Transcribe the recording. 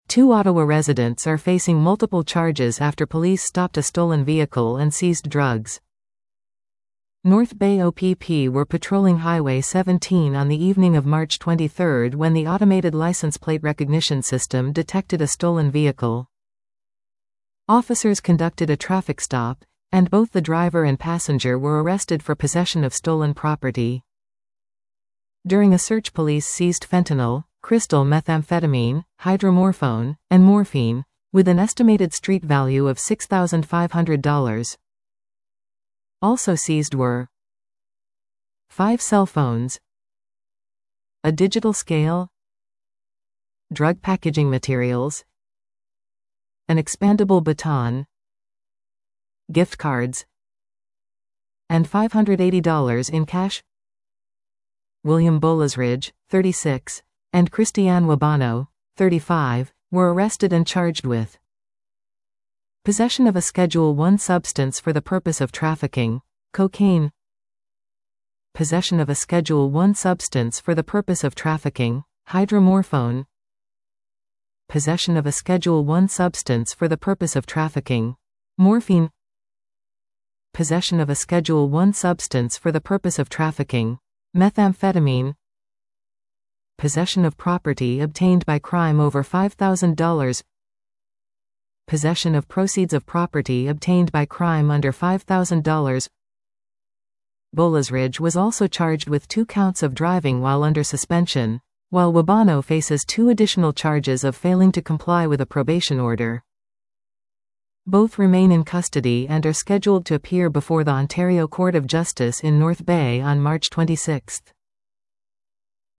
Two Ottawa residents are facing multiple charges after police stopped a stolen vehicle and seized drugs. North Bay OPP were patrolling Highway 17 on the evening of March 23 when the automated license plate recognition system detected a stolen vehicle. Officers conducted a traffic stop, and both the driver and passenger were arrested for possession of stolen property. During a search, police seized fentanyl, crystal methamphetamine, hydromorphone, and morphine, with an estimated street value of $6,500. Also seized were 5 cell phones, a digital scale, drug packaging materials, an expandable baton, gift cards, and $580 in cash. William Bolesridge, 36, and Christiane Wabano, 35, were arrested and charged with possession of a Schedule I substance for the purpose of trafficking, cocaine, possession of a Schedule I substance for the purpose of trafficking, hydromorphone, possession of a Schedule I substance for the purpose of trafficking, morphine, possession of a Schedule I substance for the purpose of trafficking, methamphetamine, possession of property obtained by crime over $5,000, possession of proceeds of property obtained by crime under $5,000. Bolesridge was also charged with 2 counts of driving while under suspension, while Wabano faces 2 additional charges of failing to comply with a probation order. Both remain in custody and are scheduled to appear before the Ontario Court of Justice in North Bay on March 26.